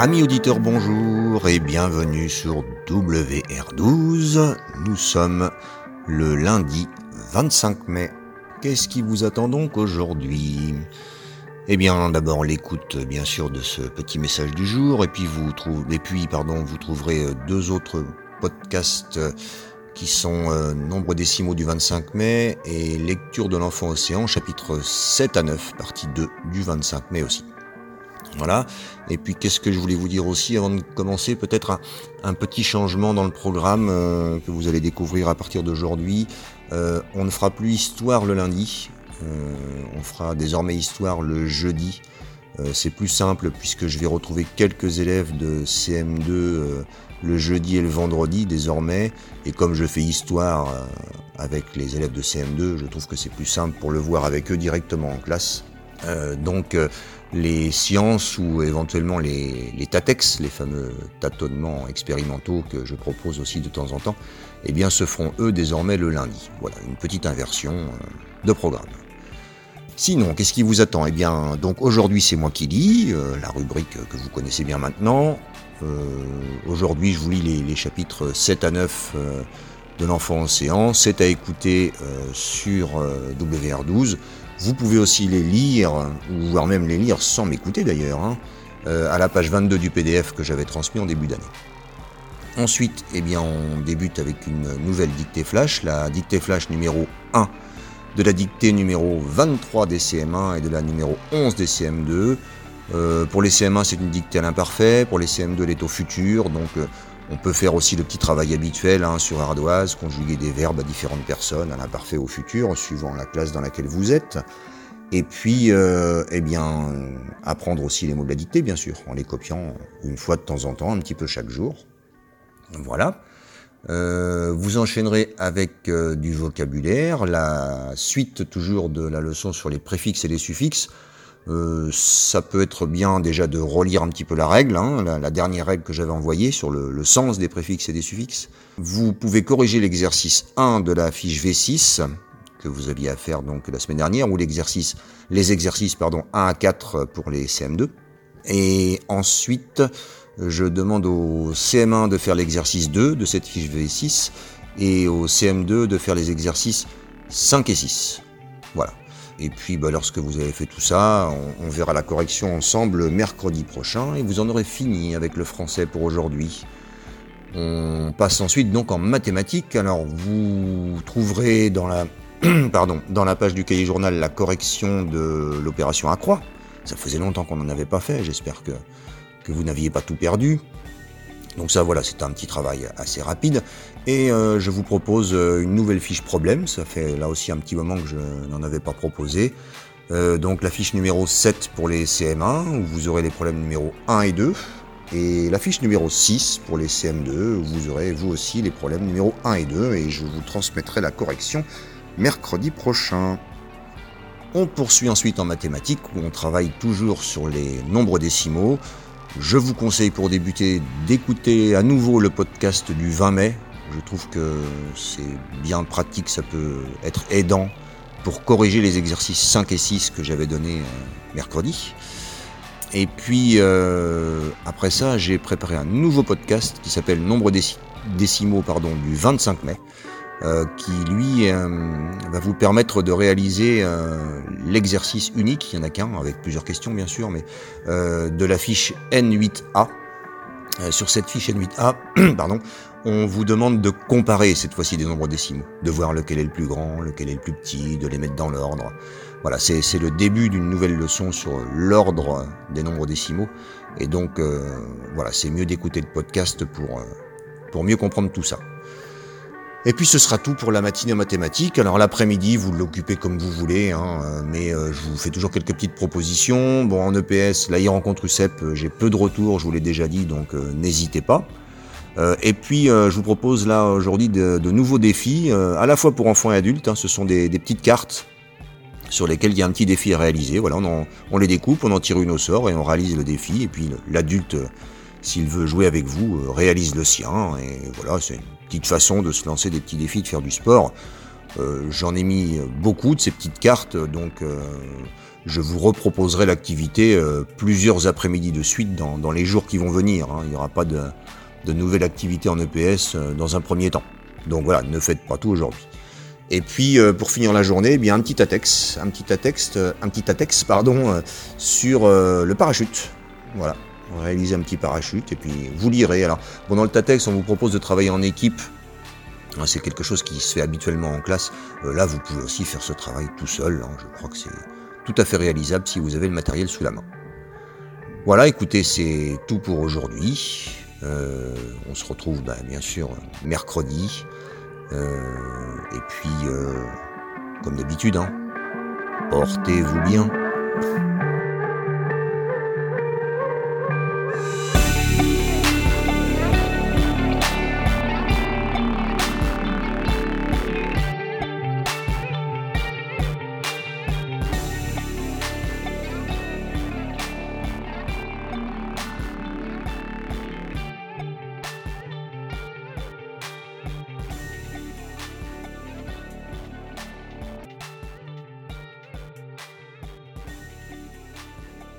Amis auditeurs, bonjour et bienvenue sur WR12. Nous sommes le lundi 25 mai. Qu'est-ce qui vous attend donc aujourd'hui ? Eh bien, d'abord l'écoute bien sûr de ce petit message du jour, et puis vous trouverez deux autres podcasts qui sont Nombre décimaux du 25 mai et Lecture de l'enfant océan, chapitres 7 à 9, partie 2 du 25 mai aussi. Voilà. Et puis qu'est-ce que je voulais vous dire aussi avant de commencer, peut-être un petit changement dans le programme que vous allez découvrir à partir d'aujourd'hui. On ne fera plus histoire le lundi, on fera désormais histoire le jeudi. C'est plus simple puisque je vais retrouver quelques élèves de CM2 le jeudi et le vendredi désormais. Et comme je fais histoire avec les élèves de CM2, je trouve que c'est plus simple pour le voir avec eux directement en classe. Donc les sciences ou éventuellement les TATEX, les fameux tâtonnements expérimentaux que je propose aussi de temps en temps, eh bien se feront eux désormais le lundi. Voilà, une petite inversion de programme. Sinon, qu'est-ce qui vous attend ? Eh bien, donc aujourd'hui c'est moi qui lis, la rubrique que vous connaissez bien maintenant. Aujourd'hui je vous lis les chapitres 7 à 9 de l'enfant océan, 7 à écouter sur WR12. Vous pouvez aussi les lire, ou voire même les lire sans m'écouter d'ailleurs, à la page 22 du PDF que j'avais transmis en début d'année. Ensuite, eh bien, on débute avec une nouvelle dictée flash, la dictée flash numéro 1 de la dictée numéro 23 des CM1 et de la numéro 11 des CM2. Pour les CM1, c'est une dictée à l'imparfait, pour les CM2, elle est au futur, donc on peut faire aussi le petit travail habituel sur ardoise, conjuguer des verbes à différentes personnes, à l'imparfait au futur, suivant la classe dans laquelle vous êtes. Et puis, apprendre aussi les mots de la dictée, bien sûr, en les copiant une fois de temps en temps, un petit peu chaque jour. Voilà. Vous enchaînerez avec du vocabulaire, la suite toujours de la leçon sur les préfixes et les suffixes. Ça peut être bien déjà de relire un petit peu la règle, la dernière règle que j'avais envoyée sur le sens des préfixes et des suffixes. Vous pouvez corriger l'exercice 1 de la fiche V6 que vous aviez à faire donc la semaine dernière, ou les exercices 1 à 4 pour les CM2. Et ensuite, je demande au CM1 de faire l'exercice 2 de cette fiche V6 et au CM2 de faire les exercices 5 et 6. Voilà. Et puis lorsque vous avez fait tout ça, on verra la correction ensemble mercredi prochain et vous en aurez fini avec le français pour aujourd'hui. On passe ensuite donc en mathématiques. Alors vous trouverez dans la page du cahier journal la correction de l'opération à croix. Ça faisait longtemps qu'on n'en avait pas fait, j'espère que vous n'aviez pas tout perdu. Donc ça voilà, c'est un petit travail assez rapide. Et je vous propose une nouvelle fiche problème, ça fait là aussi un petit moment que je n'en avais pas proposé. Donc la fiche numéro 7 pour les CM1, où vous aurez les problèmes numéro 1 et 2. Et la fiche numéro 6 pour les CM2, où vous aurez vous aussi les problèmes numéro 1 et 2. Et je vous transmettrai la correction mercredi prochain. On poursuit ensuite en mathématiques, où on travaille toujours sur les nombres décimaux. Je vous conseille pour débuter d'écouter à nouveau le podcast du 20 mai. Je trouve que c'est bien pratique, ça peut être aidant pour corriger les exercices 5 et 6 que j'avais donnés mercredi. Et puis après ça, j'ai préparé un nouveau podcast qui s'appelle Nombre décimaux du 25 mai. Qui lui va vous permettre de réaliser l'exercice unique, il n'y en a qu'un, avec plusieurs questions bien sûr, mais de la fiche N8A. Sur cette fiche N8A, on vous demande de comparer cette fois-ci des nombres décimaux, de voir lequel est le plus grand, lequel est le plus petit, de les mettre dans l'ordre. Voilà, c'est le début d'une nouvelle leçon sur l'ordre des nombres décimaux, et donc c'est mieux d'écouter le podcast pour mieux comprendre tout ça. Et puis ce sera tout pour la matinée en mathématiques. Alors l'après-midi, vous l'occupez comme vous voulez, mais je vous fais toujours quelques petites propositions. Bon, en EPS, la e-rencontre UCEP, j'ai peu de retours, je vous l'ai déjà dit, donc n'hésitez pas. Et puis je vous propose là aujourd'hui de nouveaux défis, à la fois pour enfants et adultes. Ce sont des petites cartes sur lesquelles il y a un petit défi à réaliser. Voilà, on les découpe, on en tire une au sort et on réalise le défi. Et puis l'adulte, s'il veut jouer avec vous, réalise le sien. Et voilà, c'est une petite façon de se lancer des petits défis, de faire du sport. J'en ai mis beaucoup de ces petites cartes, donc je vous reproposerai l'activité plusieurs après-midi de suite dans les jours qui vont venir. Il n'y aura pas de nouvelle activité en EPS dans un premier temps. Donc voilà, ne faites pas tout aujourd'hui. Et puis pour finir la journée, eh bien un petit attex sur le parachute. Voilà, réaliser un petit parachute et puis vous lirez. Alors pendant le TATEX, on vous propose de travailler en équipe. C'est quelque chose qui se fait habituellement en classe. Là, vous pouvez aussi faire ce travail tout seul. Je crois que c'est tout à fait réalisable si vous avez le matériel sous la main. Voilà, écoutez, c'est tout pour aujourd'hui. On se retrouve bien sûr mercredi. Et puis, comme d'habitude, portez-vous bien.